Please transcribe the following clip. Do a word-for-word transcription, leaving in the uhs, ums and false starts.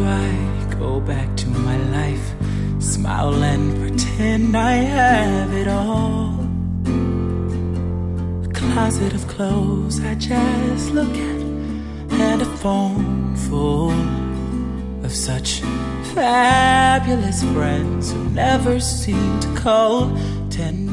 I go back to my life, smile and pretend I have it all? A closet of clothes I just look at, and a phone full of such fabulous friends who never seem to call. Ten